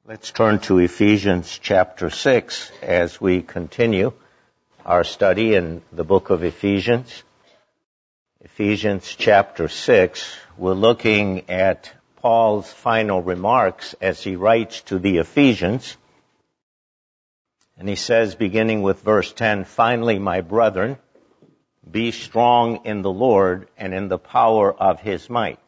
Let's turn to Ephesians chapter 6 as we continue our study in the book of Ephesians. Ephesians chapter 6, we're looking at Paul's final remarks as he writes to the Ephesians. And he says, beginning with verse 10, "Finally, my brethren, be strong in the Lord and in the power of his might."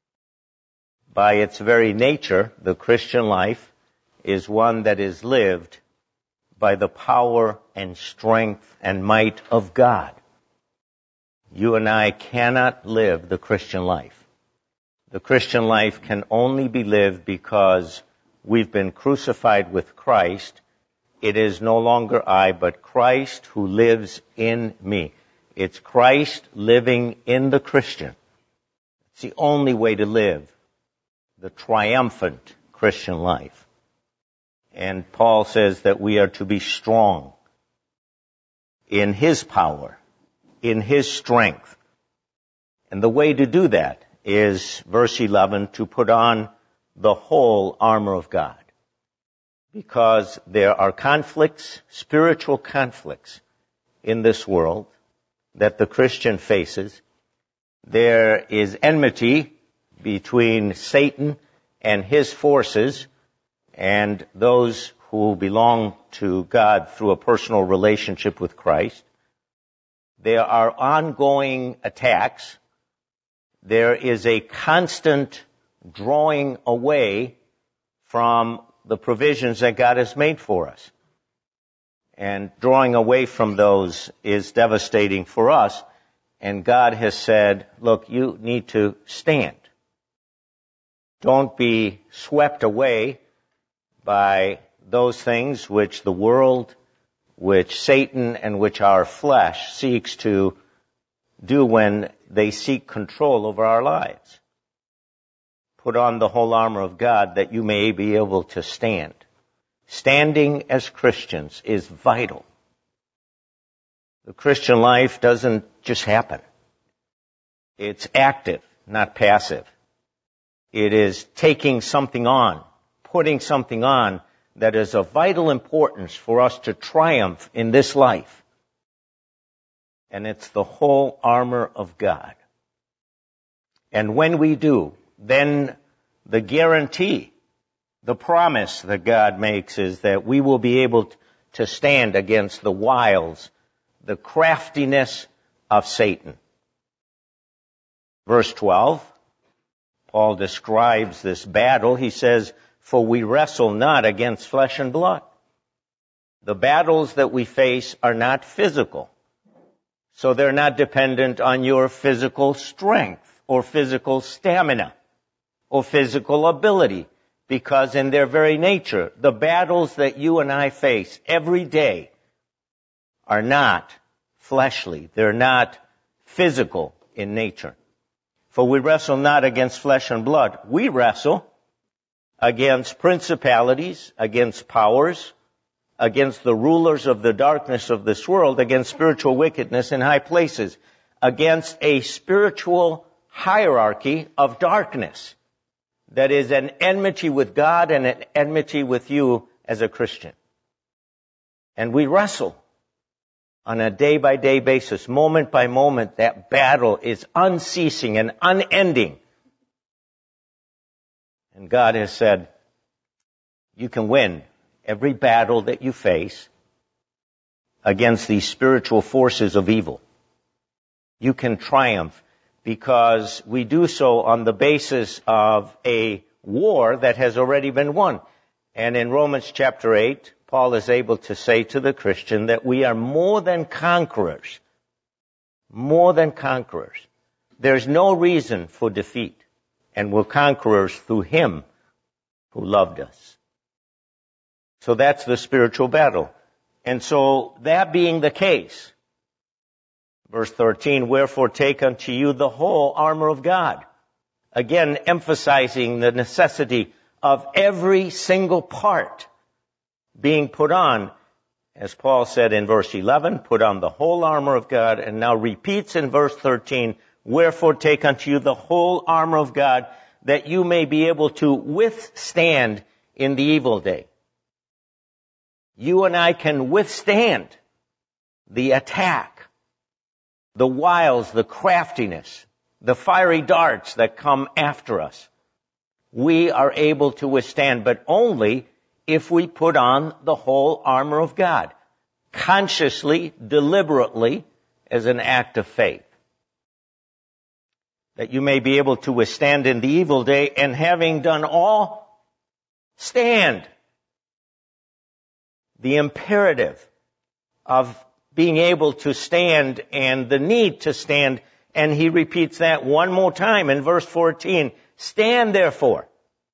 By its very nature, the Christian life is one that is lived by the power and strength and might of God. You and I cannot live the Christian life. The Christian life can only be lived because we've been crucified with Christ. It is no longer I, but Christ who lives in me. It's Christ living in the Christian. It's the only way to live the triumphant Christian life. And Paul says that we are to be strong in his power, in his strength. And the way to do that is, verse 11, to put on the whole armor of God. Because there are conflicts, spiritual conflicts in this world that the Christian faces. There is enmity between Satan and his forces and those who belong to God through a personal relationship with Christ. There are ongoing attacks. There is a constant drawing away from the provisions that God has made for us. And drawing away from those is devastating for us. And God has said, look, you need to stand. Don't be swept away by those things which the world, which Satan, and which our flesh seeks to do when they seek control over our lives. Put on the whole armor of God that you may be able to stand. Standing as Christians is vital. The Christian life doesn't just happen. It's active, not passive. It is taking something on, putting something on that is of vital importance for us to triumph in this life. And it's the whole armor of God. And when we do, then the guarantee, the promise that God makes is that we will be able to stand against the wiles, the craftiness of Satan. Verse 12, Paul describes this battle. He says, "For we wrestle not against flesh and blood." The battles that we face are not physical. So they're not dependent on your physical strength or physical stamina or physical ability. Because in their very nature, the battles that you and I face every day are not fleshly. They're not physical in nature. For we wrestle not against flesh and blood. We wrestle against principalities, against powers, against the rulers of the darkness of this world, against spiritual wickedness in high places, against a spiritual hierarchy of darkness that is an enmity with God and an enmity with you as a Christian. And we wrestle on a day-by-day basis, moment by moment. That battle is unceasing and unending. And God has said, you can win every battle that you face against these spiritual forces of evil. You can triumph because we do so on the basis of a war that has already been won. And in Romans chapter 8, Paul is able to say to the Christian that we are more than conquerors. More than conquerors. There's no reason for defeat. And we're conquerors through him who loved us. So that's the spiritual battle. And so that being the case, verse 13, "Wherefore take unto you the whole armor of God." Again, emphasizing the necessity of every single part being put on. As Paul said in verse 11, put on the whole armor of God, and now repeats in verse 13, "Wherefore take unto you the whole armor of God, that you may be able to withstand in the evil day. You and I can withstand the attack, the wiles, the craftiness, the fiery darts that come after us. We are able to withstand, but only if we put on the whole armor of God, consciously, deliberately, as an act of faith. That you may be able to withstand in the evil day, and having done all, stand. The imperative of being able to stand and the need to stand, and he repeats that one more time in verse 14. Stand therefore.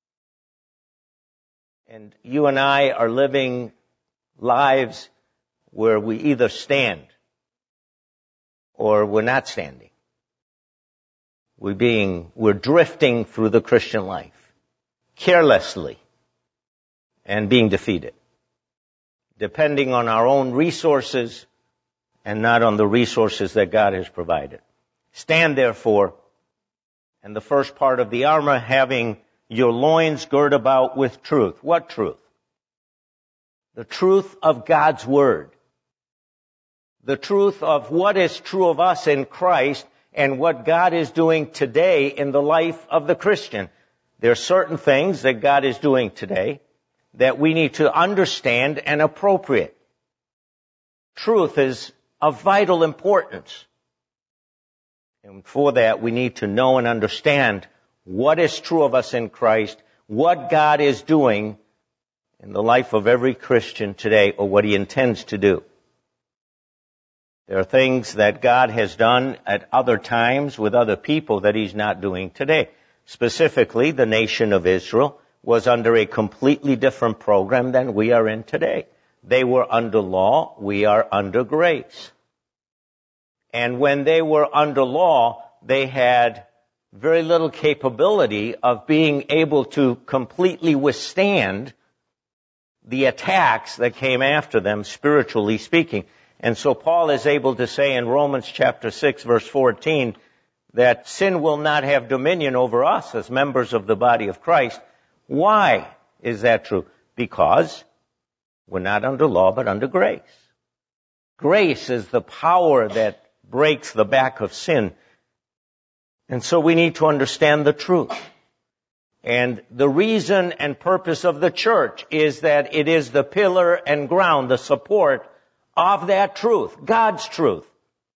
And you and I are living lives where we either stand or we're not standing. We're drifting through the Christian life carelessly and being defeated, depending on our own resources and not on the resources that God has provided. Stand therefore, and the first part of the armor, having your loins girt about with truth. What truth? The truth of God's Word. The truth of what is true of us in Christ and what God is doing today in the life of the Christian. There are certain things that God is doing today that we need to understand and appropriate. Truth is of vital importance. And for that, we need to know and understand what is true of us in Christ, what God is doing in the life of every Christian today, or what He intends to do. There are things that God has done at other times with other people that He's not doing today. Specifically, the nation of Israel was under a completely different program than we are in today. They were under law, we are under grace. And when they were under law, they had very little capability of being able to completely withstand the attacks that came after them, spiritually speaking. And so Paul is able to say in Romans chapter 6, verse 14, that sin will not have dominion over us as members of the body of Christ. Why is that true? Because we're not under law, but under grace. Grace is the power that breaks the back of sin. And so we need to understand the truth. And the reason and purpose of the church is that it is the pillar and ground, the support of that truth, God's truth.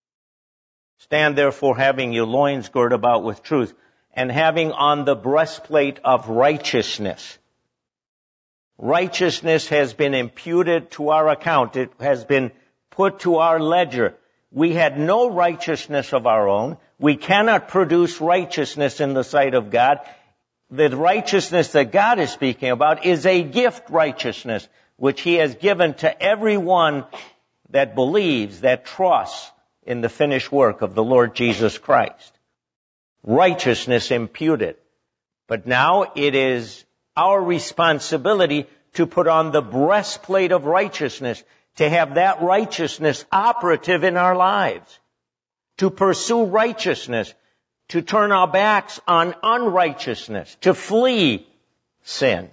Stand therefore, having your loins girt about with truth, and having on the breastplate of righteousness. Righteousness has been imputed to our account. It has been put to our ledger. We had no righteousness of our own. We cannot produce righteousness in the sight of God. The righteousness that God is speaking about is a gift righteousness, which He has given to everyone that believes, that trusts in the finished work of the Lord Jesus Christ. Righteousness imputed. But now it is our responsibility to put on the breastplate of righteousness, to have that righteousness operative in our lives, to pursue righteousness, to turn our backs on unrighteousness, to flee sin.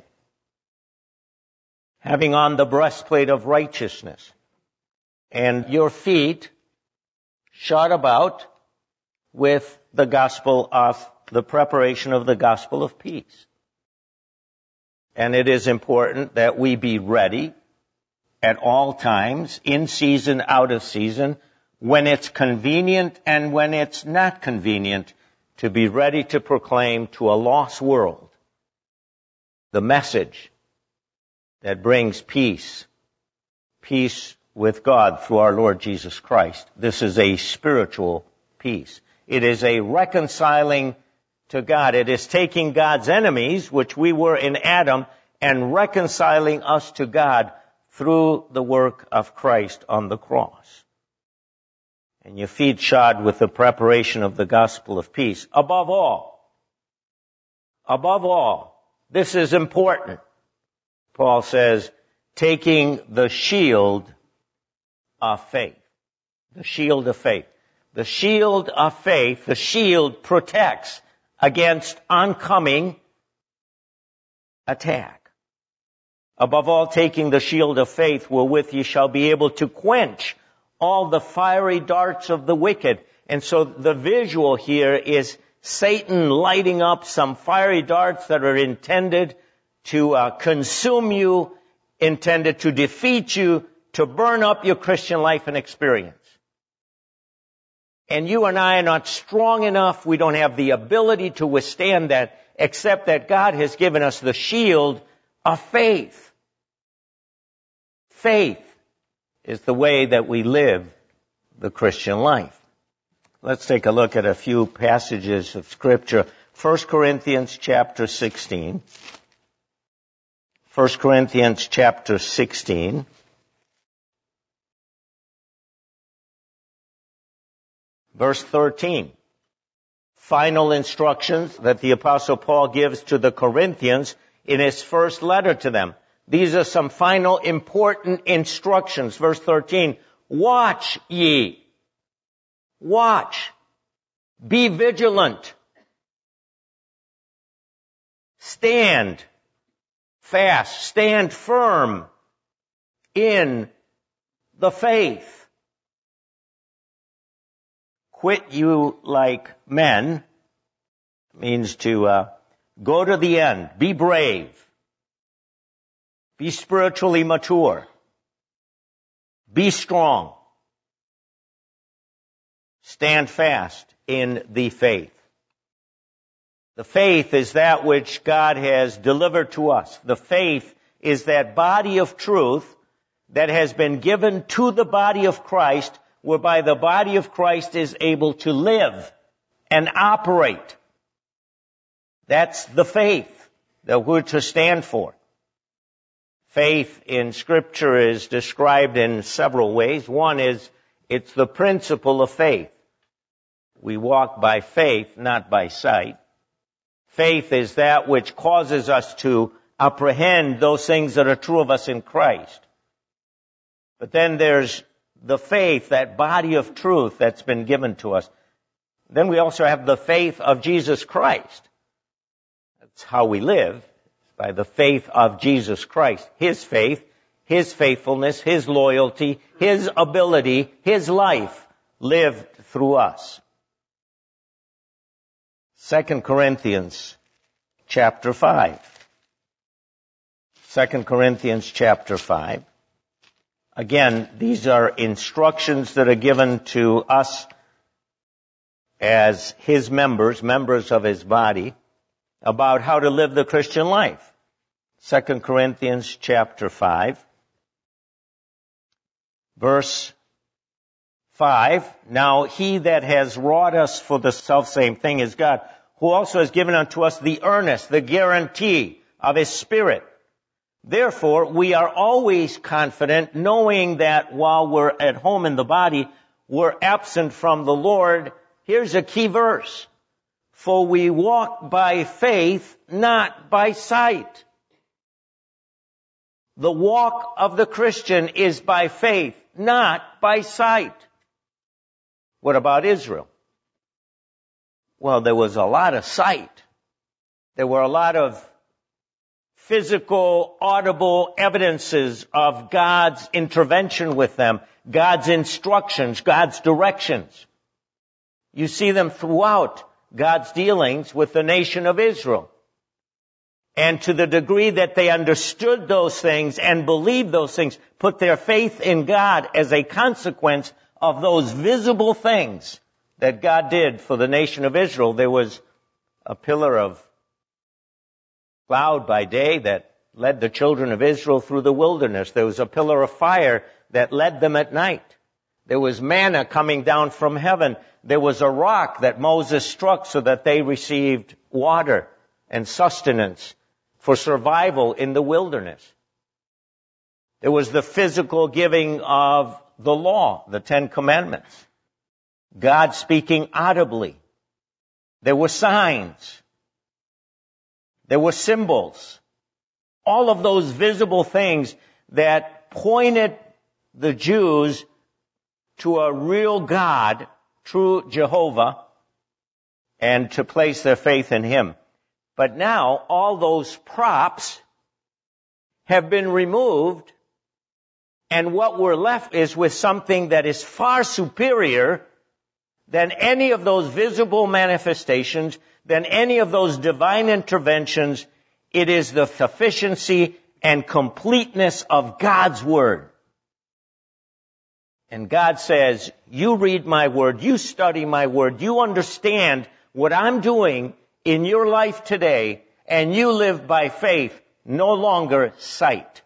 Having on the breastplate of righteousness, and your feet shod about with the gospel of the preparation of the gospel of peace. And it is important that we be ready at all times, in season, out of season, when it's convenient and when it's not convenient, to be ready to proclaim to a lost world the message that brings peace with God through our Lord Jesus Christ. This is a spiritual peace. It is a reconciling to God. It is taking God's enemies, which we were in Adam, and reconciling us to God through the work of Christ on the cross. And your feet shod with the preparation of the gospel of peace. Above all, this is important. Paul says, taking the shield of faith. The shield of faith. The shield of faith, the shield protects against oncoming attack. Above all, taking the shield of faith, wherewith ye shall be able to quench all the fiery darts of the wicked. And so the visual here is Satan lighting up some fiery darts that are intended to consume you, intended to defeat you, to burn up your Christian life and experience. And you and I are not strong enough. We don't have the ability to withstand that, except that God has given us the shield of faith. Faith is the way that we live the Christian life. Let's take a look at a few passages of Scripture. 1 Corinthians chapter 16. 1 Corinthians chapter 16. Verse 13. Final instructions that the Apostle Paul gives to the Corinthians in his first letter to them. These are some final important instructions. Verse 13. Watch ye. Watch. Be vigilant. Stand fast. Stand firm in the faith. Quit you like men means to go to the end. Be brave. Be spiritually mature. Be strong. Stand fast in the faith. The faith is that which God has delivered to us. The faith is that body of truth that has been given to the body of Christ, whereby the body of Christ is able to live and operate. That's the faith that we're to stand for. Faith in Scripture is described in several ways. One is, it's the principle of faith. We walk by faith, not by sight. Faith is that which causes us to apprehend those things that are true of us in Christ. But then there's the faith, that body of truth that's been given to us. Then we also have the faith of Jesus Christ. That's how we live. By the faith of Jesus Christ. His faith, His faithfulness, His loyalty, His ability, His life lived through us. 2 Corinthians chapter 5. 2 Corinthians chapter 5. Again, these are instructions that are given to us as His members of His body, about how to live the Christian life. 2 Corinthians chapter 5, verse 5. Now he that has wrought us for the selfsame thing is God, who also has given unto us the earnest, the guarantee of His Spirit. Therefore, we are always confident, knowing that while we're at home in the body, we're absent from the Lord. Here's a key verse. For we walk by faith, not by sight. The walk of the Christian is by faith, not by sight. What about Israel? Well, there was a lot of sight. There were a lot of physical, audible evidences of God's intervention with them, God's instructions, God's directions. You see them throughout God's dealings with the nation of Israel. And to the degree that they understood those things and believed those things, put their faith in God as a consequence of those visible things that God did for the nation of Israel. There was a pillar of cloud by day that led the children of Israel through the wilderness. There was a pillar of fire that led them at night. There was manna coming down from heaven. There was a rock that Moses struck so that they received water and sustenance for survival in the wilderness. There was the physical giving of the law, the 10 Commandments. God speaking audibly. There were signs. There were symbols. All of those visible things that pointed the Jews to a real God, true Jehovah, and to place their faith in Him. But now, all those props have been removed, and what we're left is with something that is far superior than any of those visible manifestations, than any of those divine interventions. It is the sufficiency and completeness of God's Word. And God says, you read my Word, you study my Word, you understand what I'm doing in your life today, and you live by faith, no longer sight.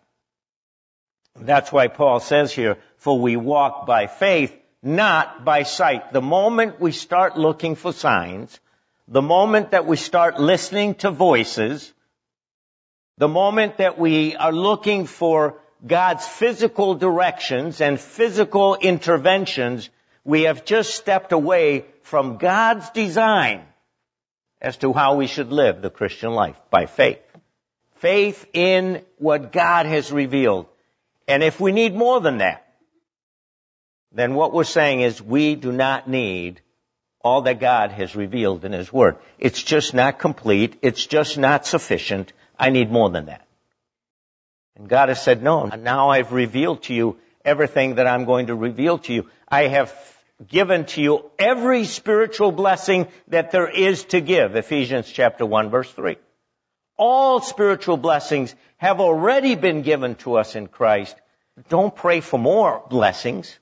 That's why Paul says here, for we walk by faith, not by sight. The moment we start looking for signs, the moment that we start listening to voices, the moment that we are looking for God's physical directions and physical interventions, we have just stepped away from God's design as to how we should live the Christian life, by faith. Faith in what God has revealed. And if we need more than that, then what we're saying is we do not need all that God has revealed in His Word. It's just not complete. It's just not sufficient. I need more than that. And God has said, no, now I've revealed to you everything that I'm going to reveal to you. I have given to you every spiritual blessing that there is to give. Ephesians chapter 1, verse 3. All spiritual blessings have already been given to us in Christ. Don't pray for more blessings.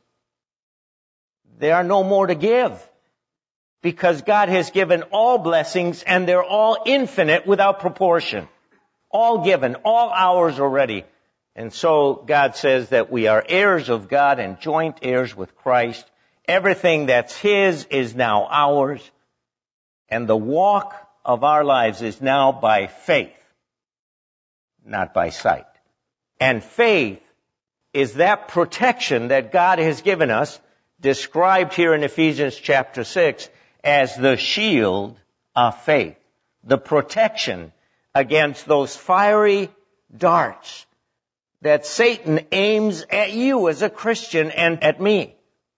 There are no more to give, because God has given all blessings, and they're all infinite without proportion. All given, all ours already. And so God says that we are heirs of God and joint heirs with Christ. Everything that's His is now ours. And the walk of our lives is now by faith, not by sight. And faith is that protection that God has given us, described here in Ephesians chapter 6 as the shield of faith. The protection against those fiery darts that Satan aims at you as a Christian and at me.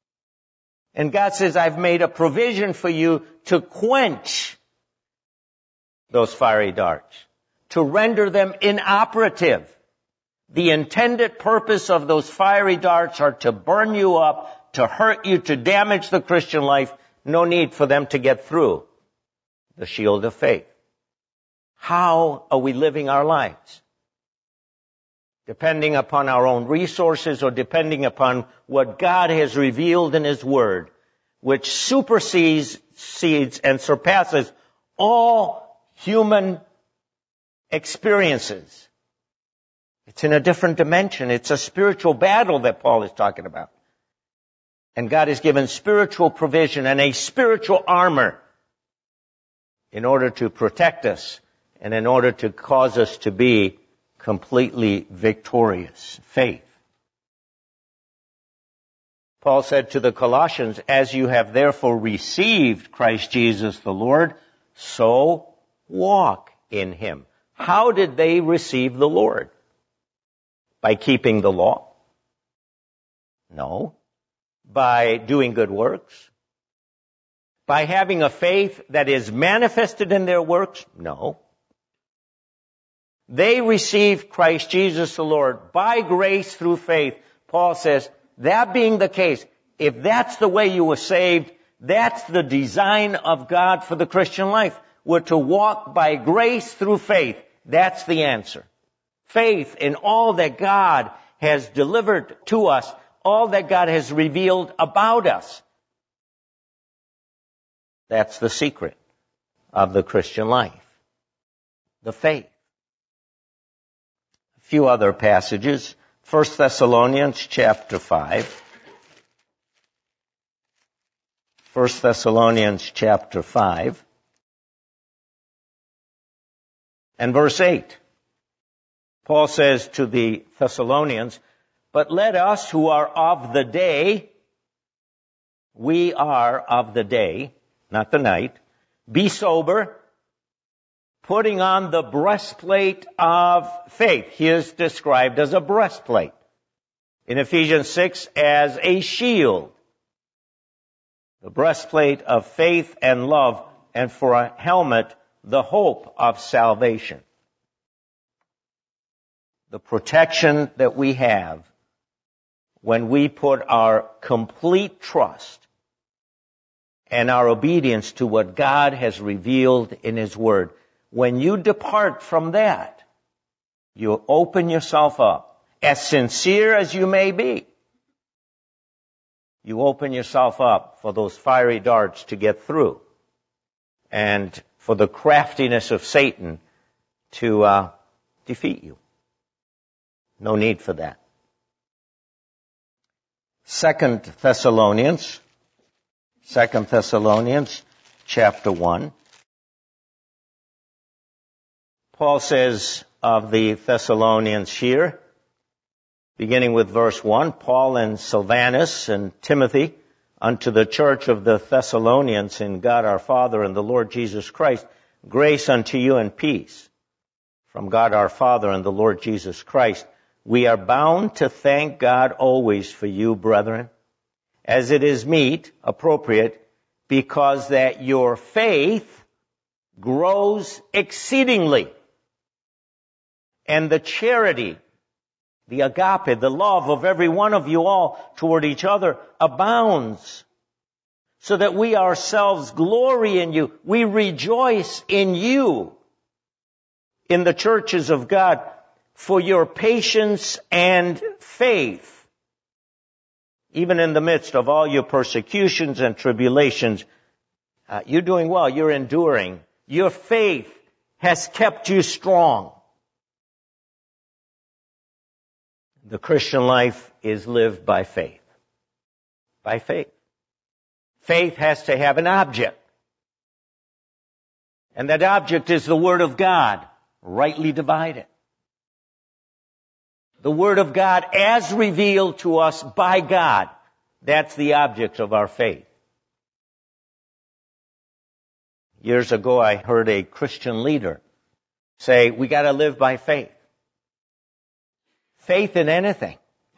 And God says, I've made a provision for you to quench those fiery darts, to render them inoperative. The intended purpose of those fiery darts are to burn you up, to hurt you, to damage the Christian life. No need for them to get through the shield of faith. How are we living our lives? Depending upon our own resources, or depending upon what God has revealed in His Word, which supersedes and surpasses all human experiences. It's in a different dimension. It's a spiritual battle that Paul is talking about. And God has given spiritual provision and a spiritual armor in order to protect us and in order to cause us to be completely victorious. Faith. Paul said to the Colossians, as you have therefore received Christ Jesus the Lord, so walk in Him. How did they receive the Lord? By keeping the law? No. By doing good works? By having a faith that is manifested in their works? No. They received Christ Jesus the Lord by grace through faith. Paul says, that being the case, if that's the way you were saved, that's the design of God for the Christian life. We're to walk by grace through faith. That's the answer. Faith in all that God has delivered to us, all that God has revealed about us. That's the secret of the Christian life. The faith. A few other passages. 1 Thessalonians chapter 5. 1 Thessalonians chapter 5. And verse 8. Paul says to the Thessalonians, but let us who are of the day, we are of the day, not the night, be sober, putting on the breastplate of faith. He is described as a breastplate. In Ephesians 6, as a shield. The breastplate of faith and love, and for a helmet, the hope of salvation. the protection that we have when we put our complete trust and our obedience to what God has revealed in His Word. When you depart from that, you open yourself up, as sincere as you may be. You open yourself up for those fiery darts to get through, and for the craftiness of Satan to defeat you. No need for that. 2 Thessalonians chapter 1. Paul says of the Thessalonians here, beginning with verse 1, Paul and Silvanus and Timothy, unto the church of the Thessalonians in God our Father and the Lord Jesus Christ, grace unto you and peace from God our Father and the Lord Jesus Christ. We are bound to thank God always for you, brethren, as it is meet, appropriate, because that your faith grows exceedingly, and the charity, the agape, the love of every one of you all toward each other abounds, so that we ourselves glory in you. We rejoice in you, in the churches of God, for your patience and faith, even in the midst of all your persecutions and tribulations. You're doing well. You're enduring. Your faith has kept you strong. The Christian life is lived by faith. By faith. Faith has to have an object. And that object is the Word of God, rightly divided. The Word of God as revealed to us by God. That's the object of our faith. Years ago, I heard a Christian leader say, we got to live by faith. Faith in anything.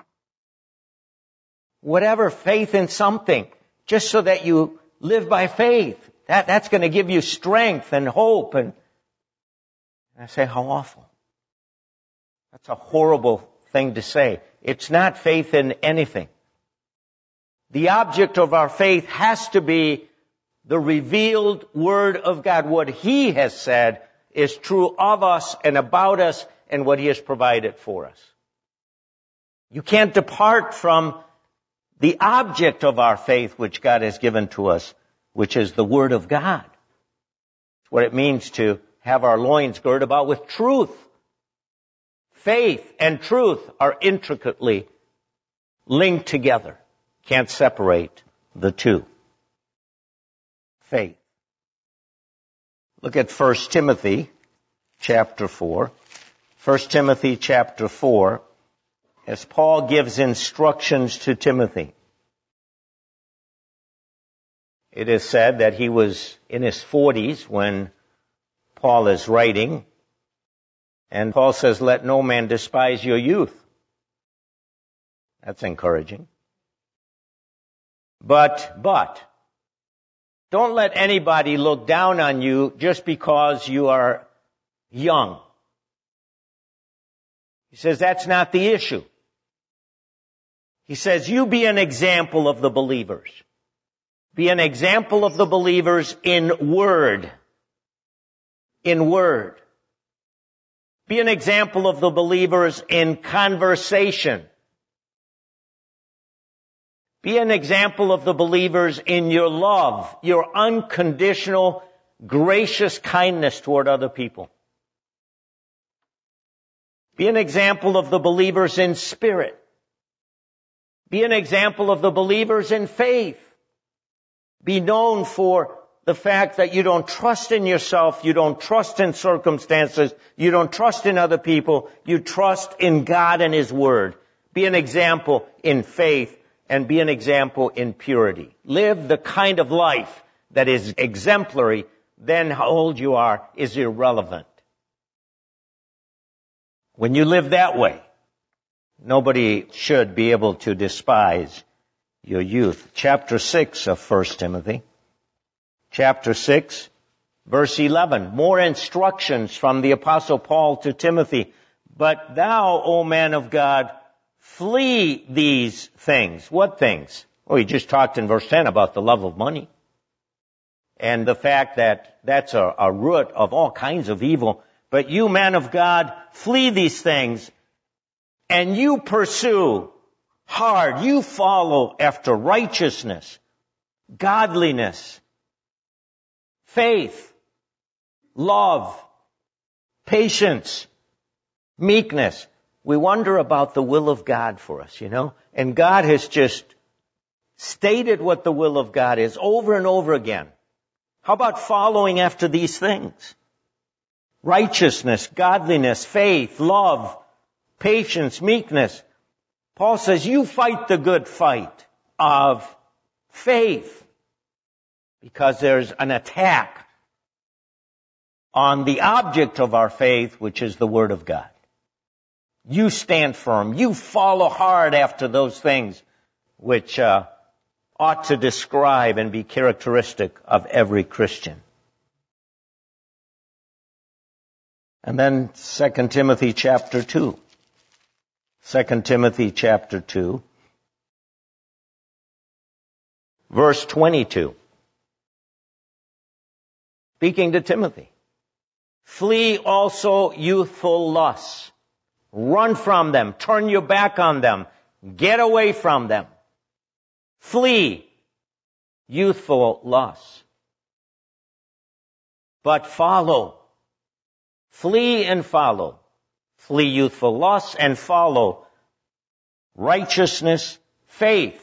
Whatever, faith in something. Just so that you live by faith. That's going to give you strength and hope. And I say, how awful. That's a horrible thing to say. It's not faith in anything. The object of our faith has to be the revealed Word of God. What He has said is true of us and about us and what He has provided for us. You can't depart from the object of our faith which God has given to us, which is the Word of God. It's what it means to have our loins girded about with truth. Faith and truth are intricately linked together. Can't separate the two. Faith. Look at 1 Timothy chapter 4. 1 Timothy chapter 4, as Paul gives instructions to Timothy. It is said that he was in his 40s when Paul is writing. And Paul says, let no man despise your youth. That's encouraging. But, don't let anybody look down on you just because you are young. He says that's not the issue. He says you be an example of the believers. Be an example of the believers in word. In word. Be an example of the believers in conversation. Be an example of the believers in your love, your unconditional, gracious kindness toward other people. Be an example of the believers in spirit. Be an example of the believers in faith. Be known for the fact that you don't trust in yourself, you don't trust in circumstances, you don't trust in other people, you trust in God and His Word. Be an example in faith and be an example in purity. Live the kind of life that is exemplary, then how old you are is irrelevant. When you live that way, nobody should be able to despise your youth. Chapter 6 of 1 Timothy. Chapter 6, verse 11. More instructions from the Apostle Paul to Timothy. But thou, O man of God, flee these things. What things? Well, he just talked in verse 10 about the love of money. And the fact that that's a root of all kinds of evil. But you, man of God, flee these things, and you pursue hard. You follow after righteousness, godliness, faith, love, patience, meekness. We wonder about the will of God for us, and God has just stated what the will of God is over and over again. How about following after these things? Righteousness, godliness, faith, love, patience, meekness. Paul says, you fight the good fight of faith, because there's an attack on the object of our faith, which is the Word of God. You stand firm. You follow hard after those things which ought to describe and be characteristic of every Christian. And then 2 Timothy chapter 2. 2 Timothy chapter 2, verse 22. Speaking to Timothy. Flee also youthful lusts. Run from them. Turn your back on them. Get away from them. Flee youthful lusts. But follow. Flee and follow. Flee youthful lusts and follow righteousness, faith,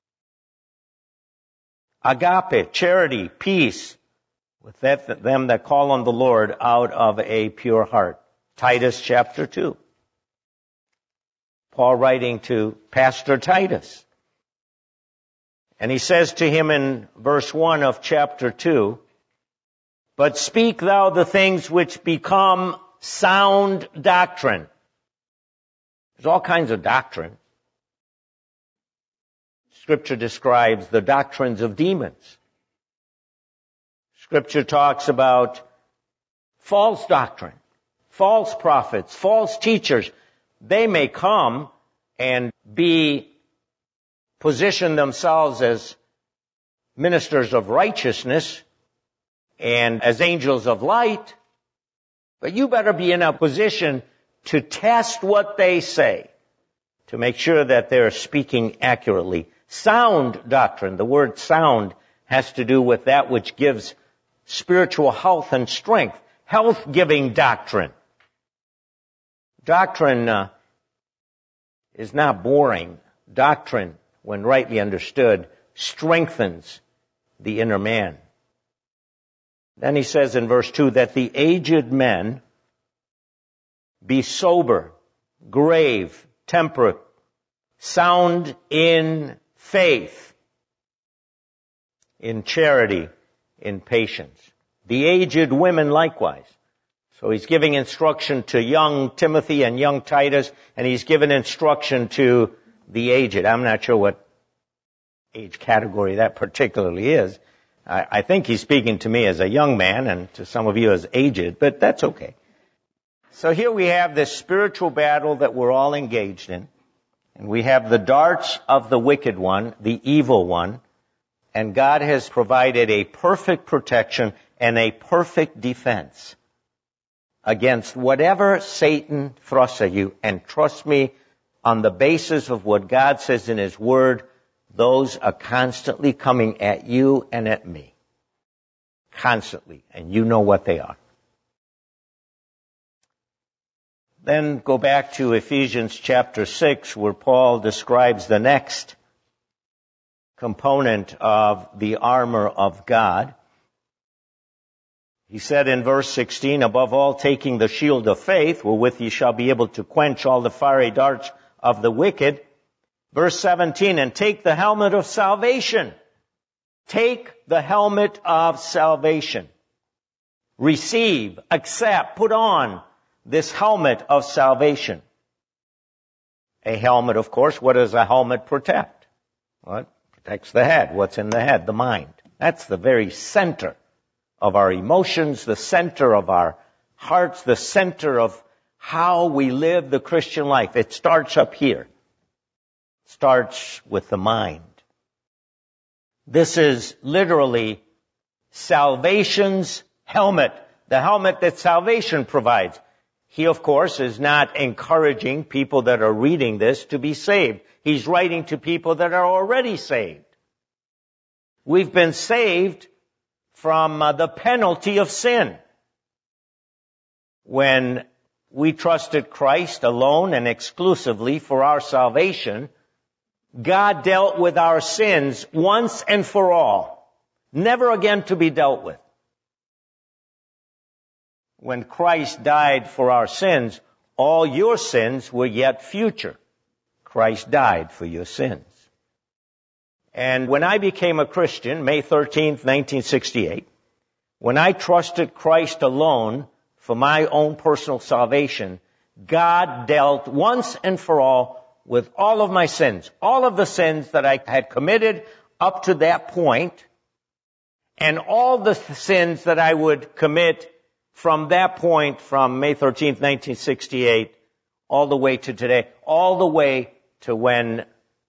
agape, charity, peace, with them that call on the Lord out of a pure heart. Titus chapter 2. Paul writing to Pastor Titus. And he says to him in verse 1 of chapter 2, but speak thou the things which become sound doctrine. There's all kinds of doctrine. Scripture describes the doctrines of demons. Scripture talks about false doctrine, false prophets, false teachers. They may come and position themselves as ministers of righteousness and as angels of light, but you better be in a position to test what they say, to make sure that they're speaking accurately. Sound doctrine, the word sound has to do with that which gives spiritual health and strength, health-giving doctrine. Doctrine is not boring. Doctrine, when rightly understood, strengthens the inner man. Then he says in verse 2 that the aged men be sober, grave, temperate, sound in faith, in charity, in patience. The aged women likewise. So he's giving instruction to young Timothy and young Titus, and he's given instruction to the aged. I'm not sure what age category that particularly is. I think he's speaking to me as a young man and to some of you as aged, but that's okay. So here we have this spiritual battle that we're all engaged in. And we have the darts of the wicked one, the evil one, and God has provided a perfect protection and a perfect defense against whatever Satan thrusts at you. And trust me, on the basis of what God says in His Word, those are constantly coming at you and at me. Constantly. And you know what they are. Then go back to Ephesians chapter 6, where Paul describes the next component of the armor of God. He said in verse 16, above all, taking the shield of faith, wherewith ye shall be able to quench all the fiery darts of the wicked. Verse 17, and take the helmet of salvation. Take the helmet of salvation. Receive, accept, put on this helmet of salvation. A helmet, of course, what does a helmet protect? Well, it protects the head. What's in the head? The mind. That's the very center of our emotions, the center of our hearts, the center of how we live the Christian life. It starts up here. It starts with the mind. This is literally salvation's helmet, the helmet that salvation provides. He, of course, is not encouraging people that are reading this to be saved. He's writing to people that are already saved. We've been saved from the penalty of sin. When we trusted Christ alone and exclusively for our salvation, God dealt with our sins once and for all, never again to be dealt with. When Christ died for our sins, all your sins were yet future. Christ died for your sins. And when I became a Christian, May 13th, 1968, when I trusted Christ alone for my own personal salvation, God dealt once and for all with all of my sins, all of the sins that I had committed up to that point, and all the sins that I would commit from that point, from May 13th, 1968, all the way to today, all the way to when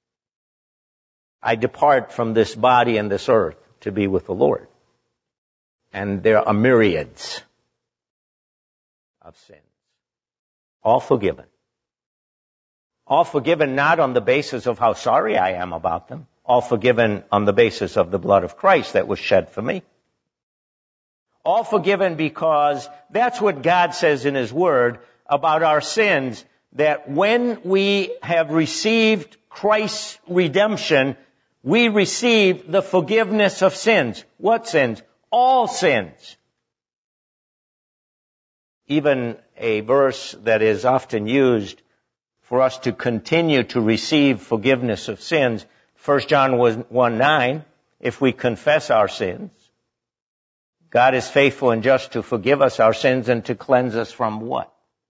I depart from this body and this earth to be with the Lord. And there are myriads of sins. All forgiven. All forgiven not on the basis of how sorry I am about them. All forgiven on the basis of the blood of Christ that was shed for me. All forgiven because that's what God says in His Word about our sins, that when we have received Christ's redemption, we receive the forgiveness of sins. What sins? All sins. Even a verse that is often used for us to continue to receive forgiveness of sins, 1 John 1:9, if we confess our sins, God is faithful and just to forgive us our sins and to cleanse us from what?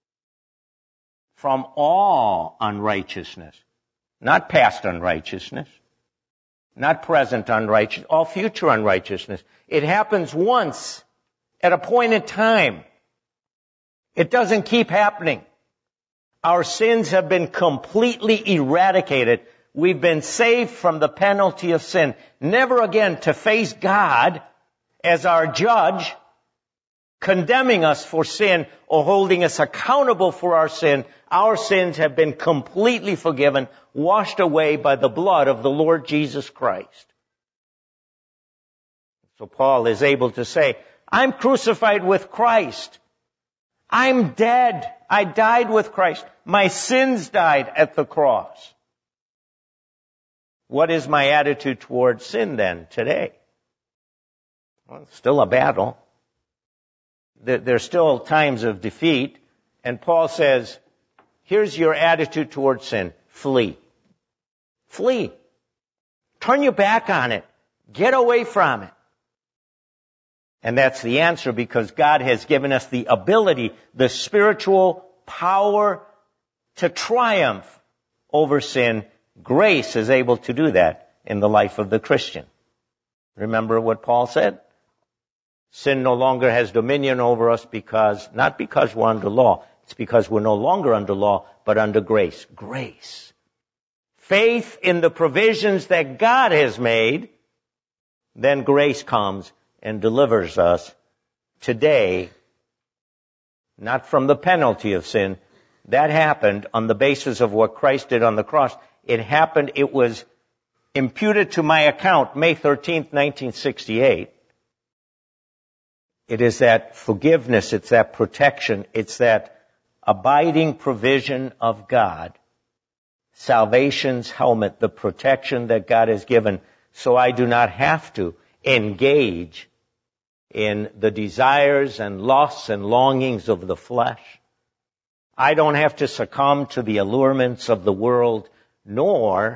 From all unrighteousness. Not past unrighteousness. Not present unrighteousness. All future unrighteousness. It happens once at a point in time. It doesn't keep happening. Our sins have been completely eradicated. We've been saved from the penalty of sin. Never again to face God as our judge, condemning us for sin or holding us accountable for our sin. Our sins have been completely forgiven, washed away by the blood of the Lord Jesus Christ. So Paul is able to say, I'm crucified with Christ. I'm dead. I died with Christ. My sins died at the cross. What is my attitude towards sin then today? Well, it's still a battle. There's still times of defeat. And Paul says, here's your attitude towards sin. Flee. Flee. Turn your back on it. Get away from it. And that's the answer, because God has given us the ability, the spiritual power to triumph over sin. Grace is able to do that in the life of the Christian. Remember what Paul said? Sin no longer has dominion over us not because we're under law. It's because we're no longer under law, but under grace. Grace. Faith in the provisions that God has made, then grace comes and delivers us today, not from the penalty of sin. That happened on the basis of what Christ did on the cross. It was imputed to my account May 13th, 1968. It is that forgiveness, it's that protection, it's that abiding provision of God. Salvation's helmet, the protection that God has given, so I do not have to engage in the desires and lusts and longings of the flesh. I don't have to succumb to the allurements of the world, nor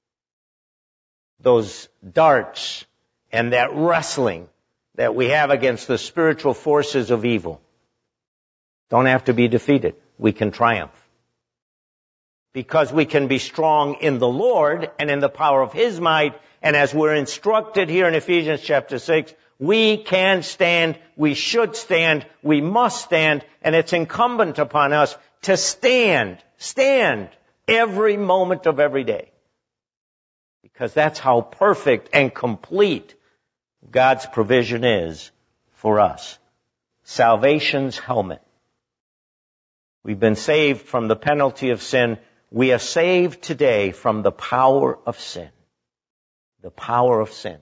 those darts and that wrestling that we have against the spiritual forces of evil. Don't have to be defeated. We can triumph. Because we can be strong in the Lord and in the power of His might. And as we're instructed here in Ephesians chapter 6, we can stand, we should stand, we must stand, and it's incumbent upon us to stand every moment of every day. Because that's how perfect and complete God's provision is for us. Salvation's helmet. We've been saved from the penalty of sin. We are saved today from the power of sin. The power of sin.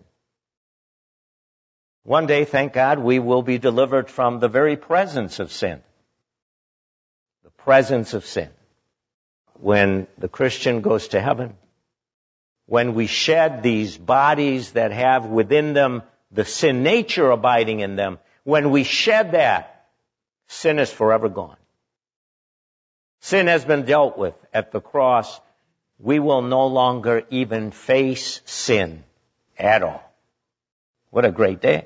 One day, thank God, we will be delivered from the very presence of sin. The presence of sin. When the Christian goes to heaven, when we shed these bodies that have within them the sin nature abiding in them, when we shed that, sin is forever gone. Sin has been dealt with at the cross. We will no longer even face sin at all. What a great day.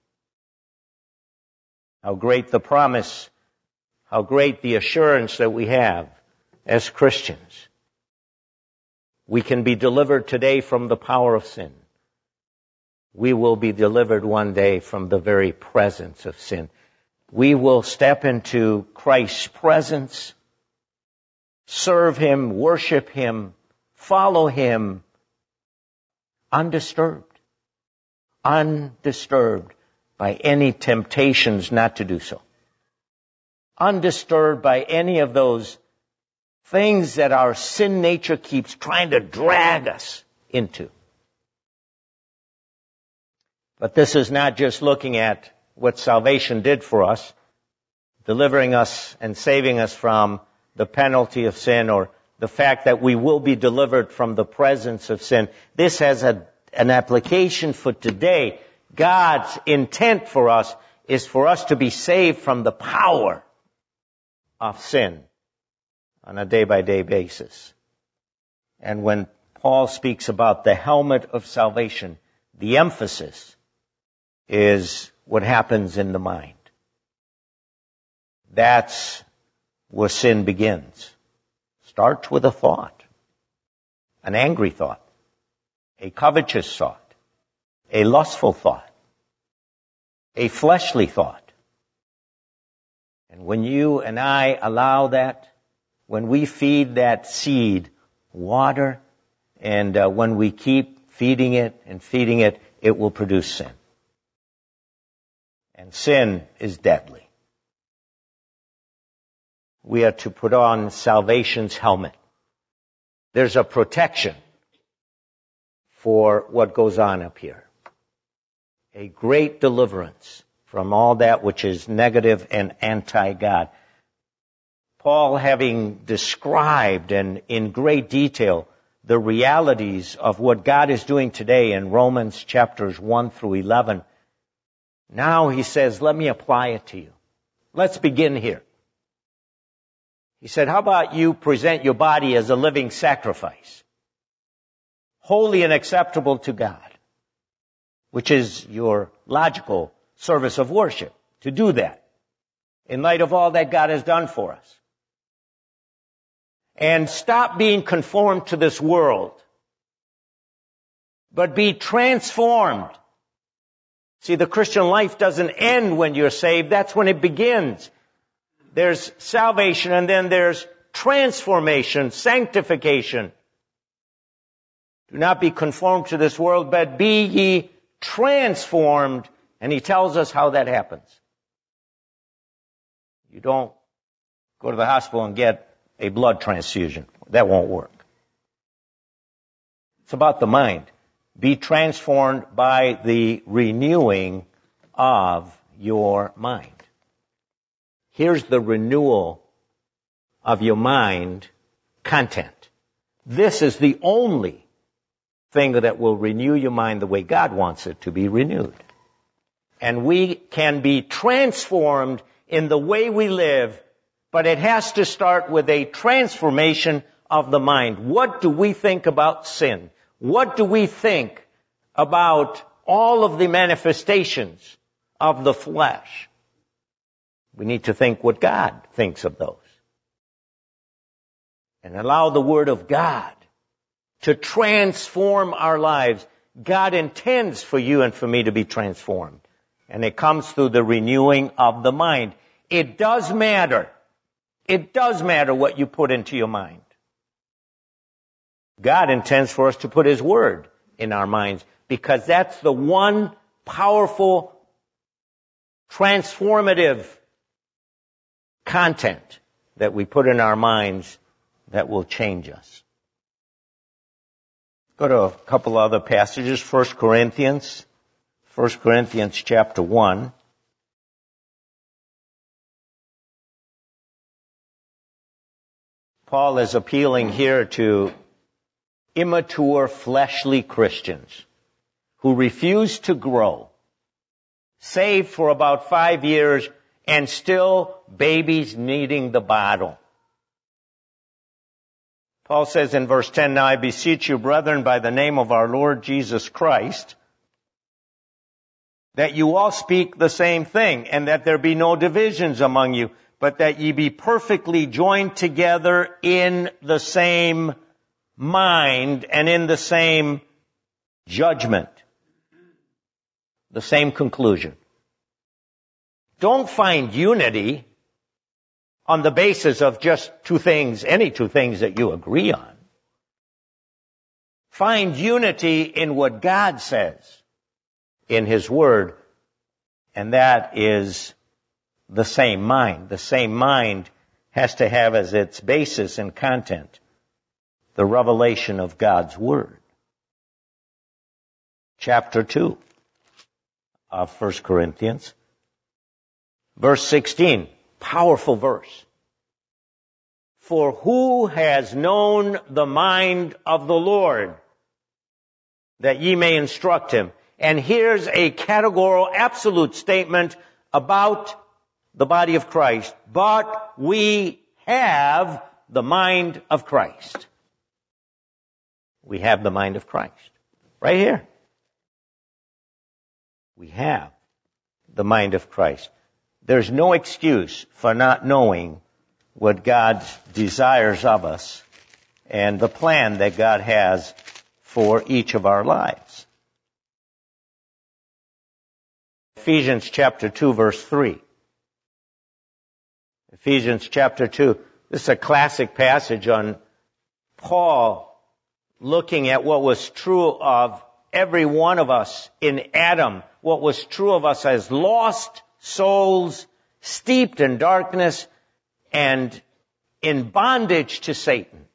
How great the promise, how great the assurance that we have as Christians. We can be delivered today from the power of sin. We will be delivered one day from the very presence of sin. We will step into Christ's presence, serve Him, worship Him, follow Him, undisturbed by any temptations not to do so. Undisturbed by any of those things that our sin nature keeps trying to drag us into. But this is not just looking at what salvation did for us, delivering us and saving us from the penalty of sin, or the fact that we will be delivered from the presence of sin. This has an application for today. God's intent for us is for us to be saved from the power of sin on a day-by-day basis. And when Paul speaks about the helmet of salvation, the emphasis is what happens in the mind. That's where sin begins. Starts with a thought, an angry thought, a covetous thought, a lustful thought, a fleshly thought. And when you and I allow that, when we feed that seed water, and when we keep feeding it, it will produce sin. And sin is deadly. We are to put on salvation's helmet. There's a protection for what goes on up here. A great deliverance from all that which is negative and anti-God. Paul, having described and in great detail the realities of what God is doing today in Romans chapters 1 through 11, now he says, let me apply it to you. Let's begin here. He said, how about you present your body as a living sacrifice, holy and acceptable to God, which is your logical service of worship, to do that in light of all that God has done for us. And stop being conformed to this world, but be transformed. See, the Christian life doesn't end when you're saved. That's when it begins. There's salvation, and then there's transformation, sanctification. Do not be conformed to this world, but be ye transformed. And he tells us how that happens. You don't go to the hospital and get a blood transfusion. That won't work. It's about the mind. Be transformed by the renewing of your mind. Here's the renewal of your mind content. This is the only thing that will renew your mind the way God wants it to be renewed. And we can be transformed in the way we live, but it has to start with a transformation of the mind. What do we think about sin? What do we think about all of the manifestations of the flesh? We need to think what God thinks of those. And allow the Word of God to transform our lives. God intends for you and for me to be transformed. And it comes through the renewing of the mind. It does matter It does matter what you put into your mind. God intends for us to put His Word in our minds because that's the one powerful, transformative content that we put in our minds that will change us. Go to a couple other passages. 1 Corinthians chapter 1. Paul is appealing here to immature fleshly Christians who refuse to grow, saved for about 5 years, and still babies needing the bottle. Paul says in verse 10, "Now I beseech you, brethren, by the name of our Lord Jesus Christ, that you all speak the same thing, and that there be no divisions among you, but that ye be perfectly joined together in the same mind and in the same judgment," the same conclusion. Don't find unity on the basis of just two things, any two things that you agree on. Find unity in what God says in His Word, and that is the same mind. The same mind has to have as its basis and content the revelation of God's Word. Chapter 2 of 1 Corinthians, verse 16. Powerful verse. "For who has known the mind of the Lord, that ye may instruct him?" And here's a categorical, absolute statement about the body of Christ. But we have the mind of Christ. We have the mind of Christ. Right here. We have the mind of Christ. There's no excuse for not knowing what God desires of us and the plan that God has for each of our lives. Ephesians chapter 2, verse 3. Ephesians chapter 2. This is a classic passage on Paul looking at what was true of every one of us in Adam, what was true of us as lost souls, steeped in darkness and in bondage to Satan.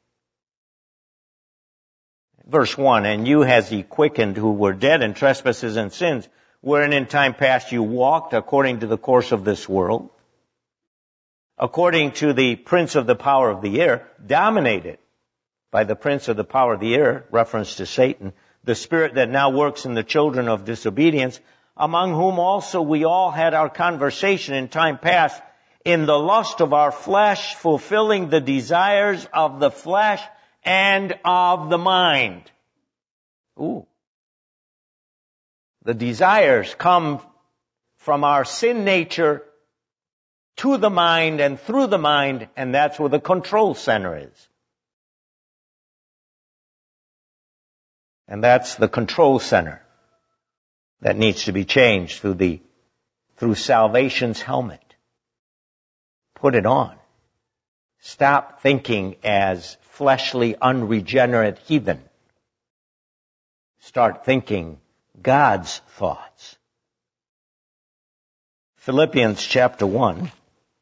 Verse 1, "And you has He quickened who were dead in trespasses and sins, wherein in time past you walked according to the course of this world, according to the prince of the power of the air," dominated by the prince of the power of the air, reference to Satan, "the spirit that now works in the children of disobedience, among whom also we all had our conversation in time past, in the lust of our flesh, fulfilling the desires of the flesh and of the mind." Ooh. The desires come from our sin nature to the mind and through the mind, and that's where the control center is. And that's the control center that needs to be changed through salvation's helmet. Put it on. Stop thinking as fleshly, unregenerate heathen. Start thinking God's thoughts. Philippians chapter 1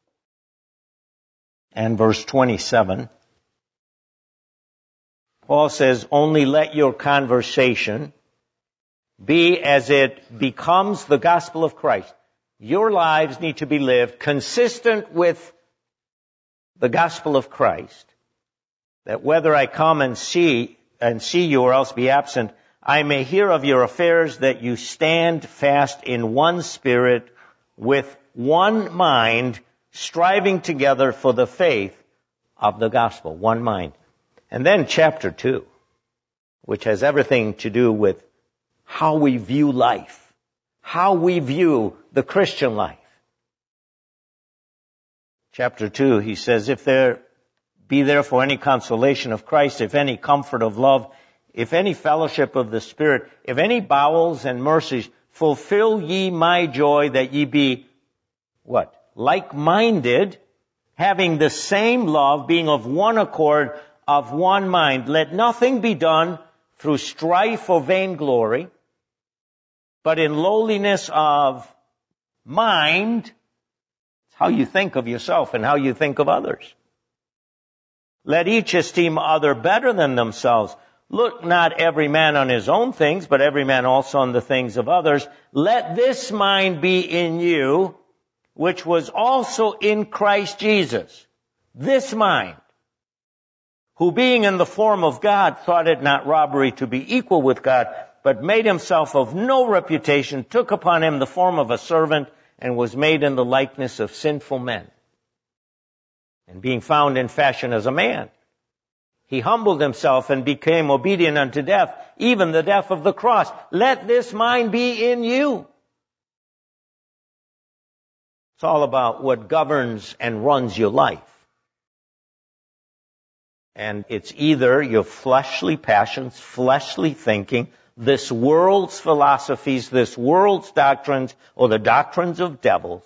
and verse 27. Paul says, "Only let your conversation be as it becomes the gospel of Christ." Your lives need to be lived consistent with the gospel of Christ, that whether I come and see you or else be absent, I may hear of your affairs, that you stand fast in one spirit, with one mind, striving together for the faith of the gospel. One mind. And then chapter 2, which has everything to do with how we view life, how we view the Christian life. Chapter 2, he says, "If there be therefore any consolation of Christ, if any comfort of love, if any fellowship of the Spirit, if any bowels and mercies, fulfill ye my joy, that ye be," what? "Like-minded, having the same love, being of one accord, of one mind. Let nothing be done through strife or vainglory, but in lowliness of mind. It's how you think of yourself and how you think of others. Let each esteem other better than themselves. Look not every man on his own things, but every man also on the things of others. Let this mind be in you, which was also in Christ Jesus. This mind, who being in the form of God, thought it not robbery to be equal with God, but made himself of no reputation, took upon him the form of a servant, and was made in the likeness of sinful men. And being found in fashion as a man, he humbled himself and became obedient unto death, even the death of the cross. Let this mind be in you. It's all about what governs and runs your life. And it's either your fleshly passions, fleshly thinking, this world's philosophies, this world's doctrines, or the doctrines of devils,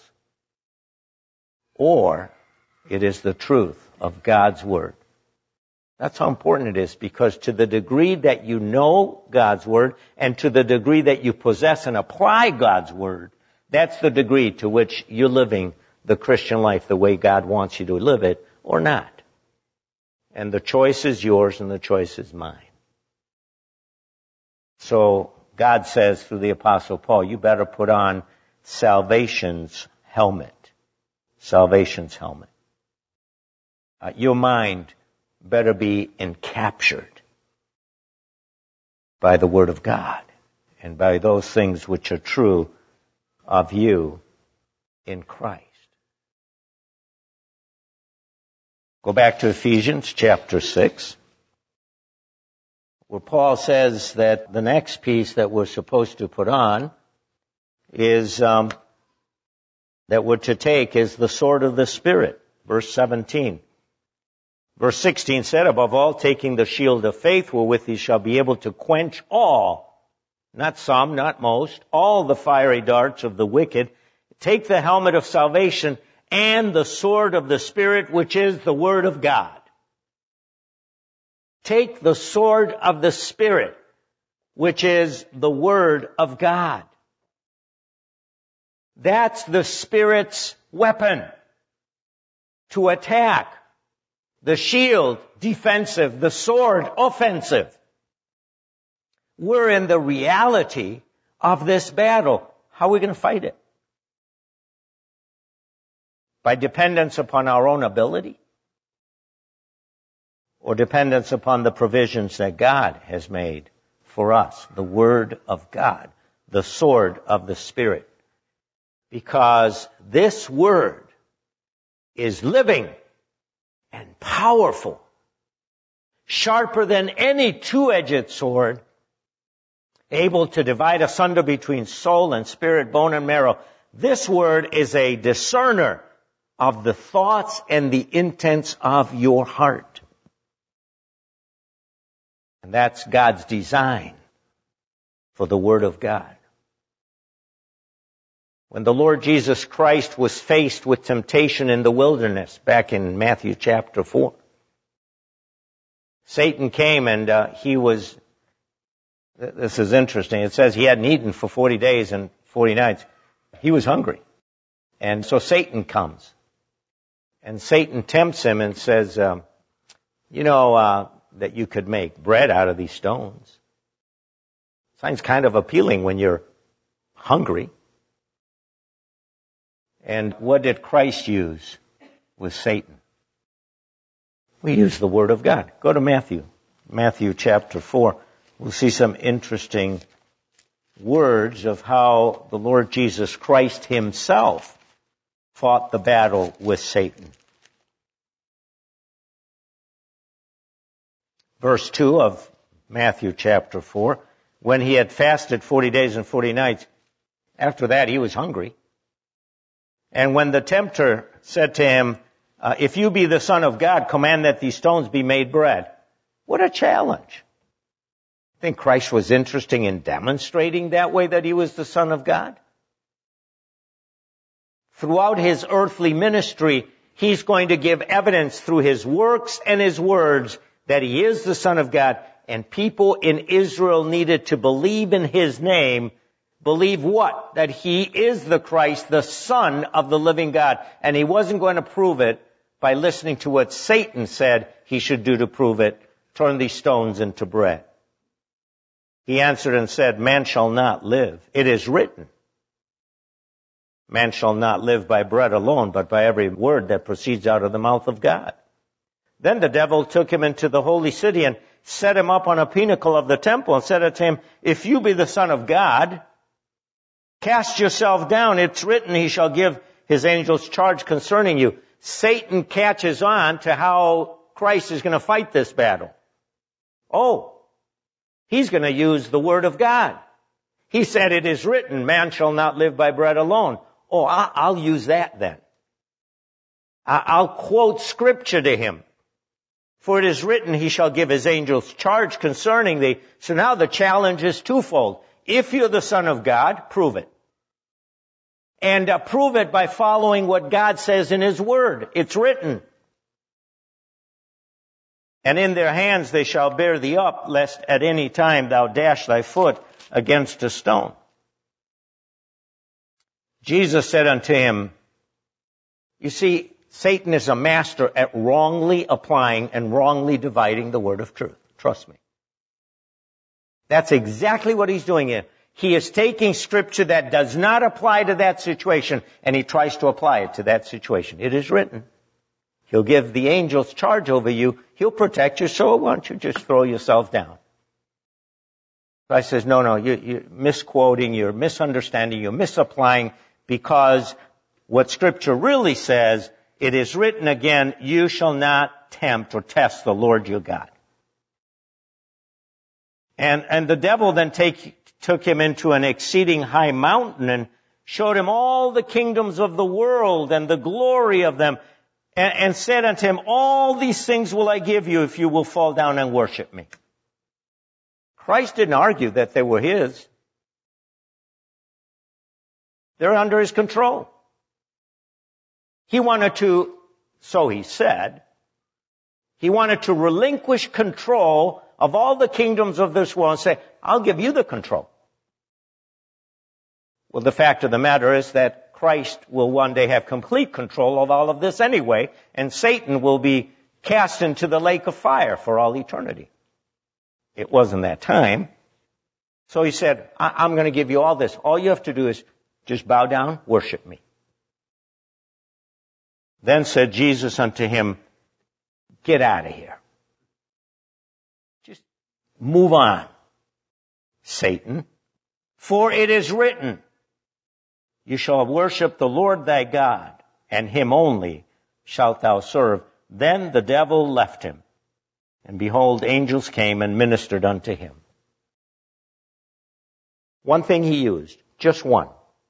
or it is the truth of God's Word. That's how important it is, because to the degree that you know God's Word, and to the degree that you possess and apply God's Word, that's the degree to which you're living the Christian life the way God wants you to live it, or not. And the choice is yours and the choice is mine. So God says through the Apostle Paul, you better put on salvation's helmet. Salvation's helmet. Your mind better be encaptured by the Word of God and by those things which are true of you in Christ. Go back to Ephesians chapter 6, where Paul says that the next piece that we're supposed to put on is, that we're to take is the sword of the Spirit. Verse 17. Verse 16 said, above all, taking the shield of faith, wherewith ye shall be able to quench all, not some, not most, all the fiery darts of the wicked. Take the helmet of salvation and the sword of the Spirit, which is the Word of God. Take the sword of the Spirit, which is the Word of God. That's the Spirit's weapon to attack. The shield, defensive. The sword, offensive. We're in the reality of this battle. How are we going to fight it? By dependence upon our own ability? Or dependence upon the provisions that God has made for us? The Word of God. The sword of the Spirit. Because this Word is living and powerful, sharper than any two-edged sword, able to divide asunder between soul and spirit, bone and marrow. This Word is a discerner of the thoughts and the intents of your heart. And that's God's design for the Word of God. When the Lord Jesus Christ was faced with temptation in the wilderness, back in Matthew chapter 4, Satan came and this is interesting, it says he hadn't eaten for 40 days and 40 nights. He was hungry. And so Satan comes. And Satan tempts him and says, that you could make bread out of these stones. Sounds kind of appealing when you're hungry. And what did Christ use with Satan? We use the Word of God. Go to Matthew chapter 4. We'll see some interesting words of how the Lord Jesus Christ himself fought the battle with Satan. Verse 2 of Matthew chapter 4. When he had fasted 40 days and 40 nights, after that he was hungry. And when the tempter said to him, if you be the Son of God, command that these stones be made bread. What a challenge. I think Christ was interested in demonstrating that way that he was the Son of God. Throughout his earthly ministry, He's going to give evidence through his works and his words that he is the Son of God. And people in Israel needed to believe in his name. Believe what? That he is the Christ, the Son of the living God. And he wasn't going to prove it by listening to what Satan said he should do to prove it. Turn these stones into bread. He answered and said, man shall not live. It is written. Man shall not live by bread alone, but by every word that proceeds out of the mouth of God. Then the devil took him into the holy city and set him up on a pinnacle of the temple and said unto him, if you be the Son of God, cast yourself down. It's written, he shall give his angels charge concerning you. Satan catches on to how Christ is going to fight this battle. Oh, he's going to use the word of God. He said, it is written, man shall not live by bread alone. Oh, I'll use that then. I'll quote scripture to him. For it is written, he shall give his angels charge concerning thee. So now the challenge is twofold. If you're the Son of God, prove it. And prove it by following what God says in his word. It's written. And in their hands they shall bear thee up, lest at any time thou dash thy foot against a stone. Jesus said unto him, you see, Satan is a master at wrongly applying and wrongly dividing the word of truth. Trust me. That's exactly what he's doing here. He is taking scripture that does not apply to that situation, and he tries to apply it to that situation. It is written. He'll give the angels charge over you. He'll protect you, so why don't you just throw yourself down? Christ says, no, you're misquoting, you're misunderstanding, you're misapplying, because what scripture really says, it is written again, you shall not tempt or test the Lord your God. And the devil then took him into an exceeding high mountain and showed him all the kingdoms of the world and the glory of them, and said unto him, all these things will I give you if you will fall down and worship me. Christ didn't argue that they were his. They're under his control. He wanted to, so he said, he wanted to relinquish control of all the kingdoms of this world and say, I'll give you the control. Well, the fact of the matter is that Christ will one day have complete control of all of this anyway, and Satan will be cast into the lake of fire for all eternity. It wasn't that time. So he said, I'm going to give you all this. All you have to do is just bow down, worship me. Then said Jesus unto him, get out of here. Just move on, Satan. For it is written, you shall worship the Lord thy God, and him only shalt thou serve. Then the devil left him. And behold, angels came and ministered unto him. One thing he used, just one.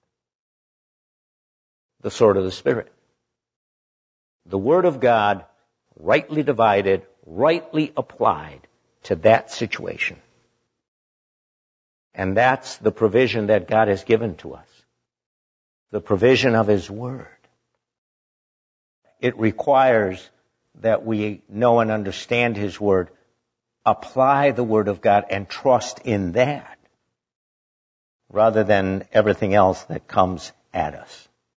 The sword of the Spirit. The Word of God, rightly divided, rightly applied to that situation. And that's the provision that God has given to us. The provision of his Word. It requires that we know and understand his Word, apply the Word of God, and trust in that, rather than everything else that comes at us.